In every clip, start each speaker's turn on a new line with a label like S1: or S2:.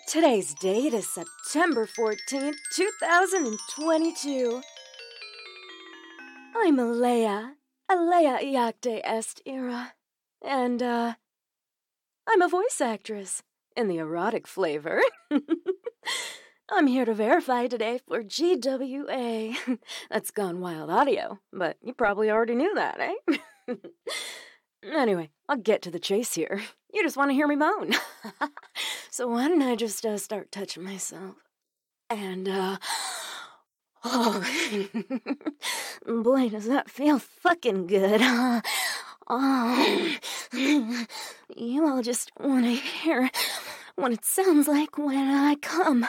S1: Today's date is September 14th, 2022. I'm Alea Iacte Est Ira, and, I'm a voice actress in the erotic flavor. I'm here to verify today for GWA. That's Gone Wild Audio, but you probably already knew that, eh? Anyway, I'll get to the chase here. You just want to hear me moan. So why don't I just start touching myself? And, oh, boy, does that feel fucking good. Oh, you all just want to hear what it sounds like when I come.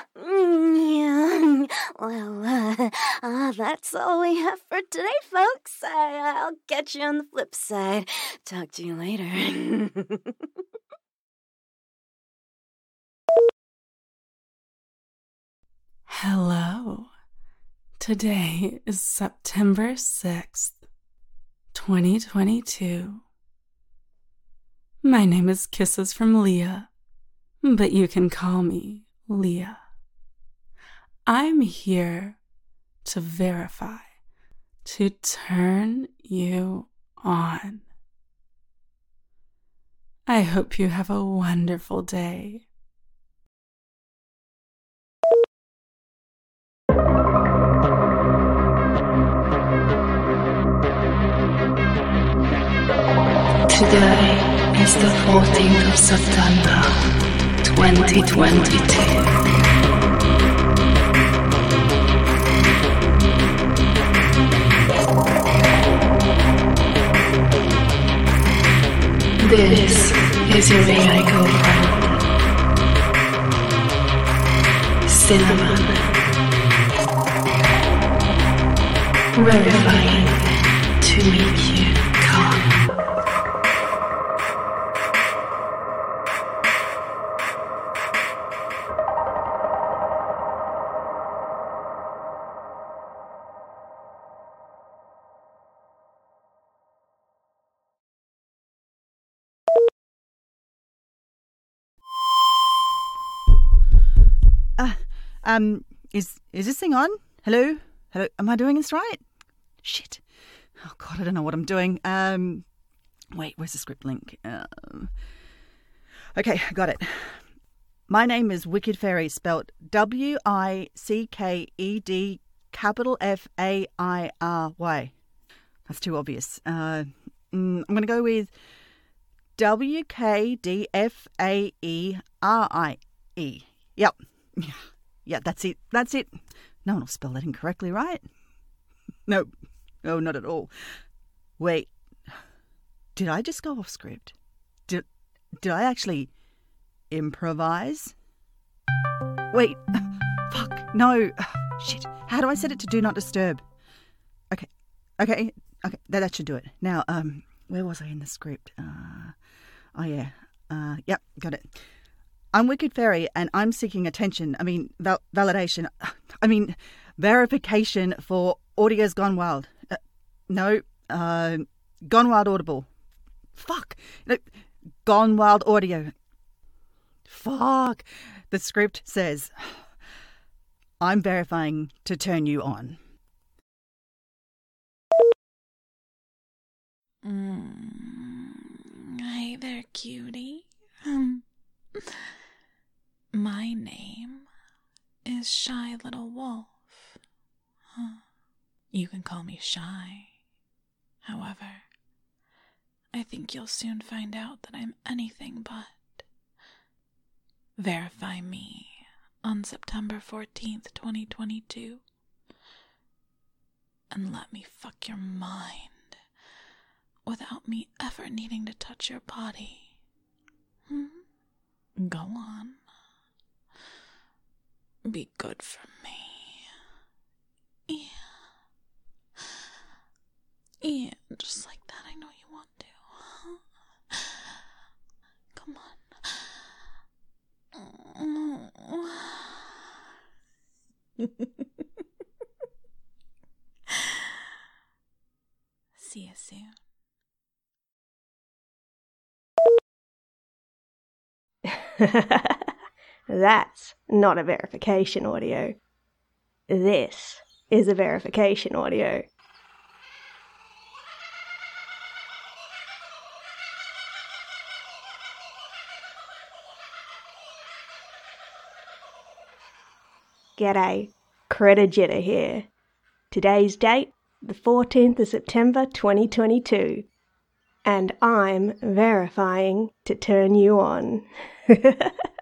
S1: Well, that's all we have for today, folks. I'll catch you on the flip side. Talk to you later.
S2: Hello. Today is September 6th, 2022. My name is Kisses from Leah, but you can call me Leah. I'm here to verify, to turn you on. I hope you have a wonderful day.
S3: Today is the 14th of September, 2022. This is your AI girlfriend, Cinnamon, verifying to make you come.
S4: Is this thing on? Hello? Hello? Am I doing this right? Shit. Oh, God, I don't know what I'm doing. Wait, where's the script link? Okay, got it. My name is Wicked Fairy, spelt Wicked Fairy. That's too obvious. I'm going to go with WKDFAERIE. Yep. Yeah, that's it. That's it. No one will spell that incorrectly, right? No, not at all. Wait, did I just go off script? Did I actually improvise? Wait, fuck, no. Shit, how do I set it to do not disturb? Okay, that should do it. Now, where was I in the script? Yep, got it. I'm Wicked Fairy, and I'm seeking attention. Validation. Verification for Audio's Gone Wild. Gone Wild Audible. Fuck. No, Gone Wild Audio. Fuck. The script says, I'm verifying to turn you on.
S2: Hey there, cutie. My name is Shy Little Wolf. You can call me Shy. However, I think you'll soon find out that I'm anything but. Verify me on September 14th, 2022, and let me fuck your mind without me ever needing to touch your body. Go on. Be good for me. Yeah, just like that. I know you want to. Come on. See you soon.
S5: That's not a verification audio. This is a verification audio. G'day, Critter Jitter here. Today's date, the 14th of September 2022. And I'm verifying to turn you on.